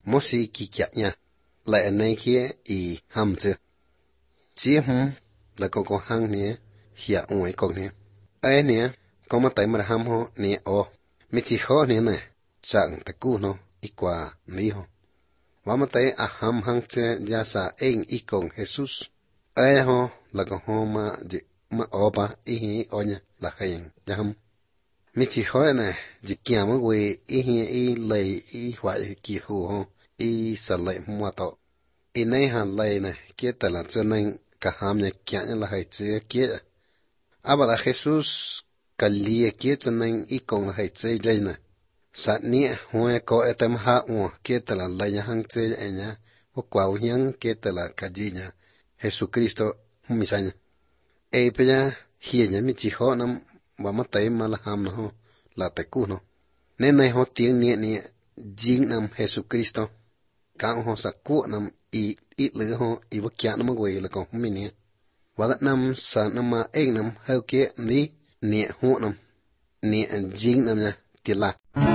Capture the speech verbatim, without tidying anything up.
Mosi kỳ chạ nha, lại này kia y hầm chưa. Chỉ hông là con con hăng nè, hiện ngoài con nè. Ai nè, con mà tay mà hầm ho nè ô, mi chỉ khó nè nè, chẳng ta cú nó, y qua mi ho. Và mà tay à hầm hăng chê gia sa anh y con Jesus. Ai ho là con ho mà dị mà ô ba y hi ô nha là hay ya hầm. Mi chỉ khó nè, dị kia mà quỳ y hi y lầy y hoại kỳ hù ho, y sa lệ mua tọ. Y này hàn lầy nè, kia ta là cho nên cả hàm nhà kia là hay chê kia. À bà là Jesus cả lìa kia cho nên y con là hay chê lây nè. Sát nè, hoa có ế tâm hạ ua kia ta là lầy nhà hăng chê ế nha. Vô quả vô hiang kia ta là cả dì nha. Jesus Christo hông mì sa nha. Ê bà nha, hiền nha mi chỉ khó nằm và mắt tay mà là hàm nó ho, là tay cú nó. Nên này ho tiếng nè nè, dính nằm Jesus Christo. Càng ho sa cua nằm y ít lửa ho y vô kia nằm quay là còn hông mì nè. Và đã nằm sa nằm mà ếch nằm hâu kia ní nè hộ nằm. Nè dính nằm nha, tiệt là.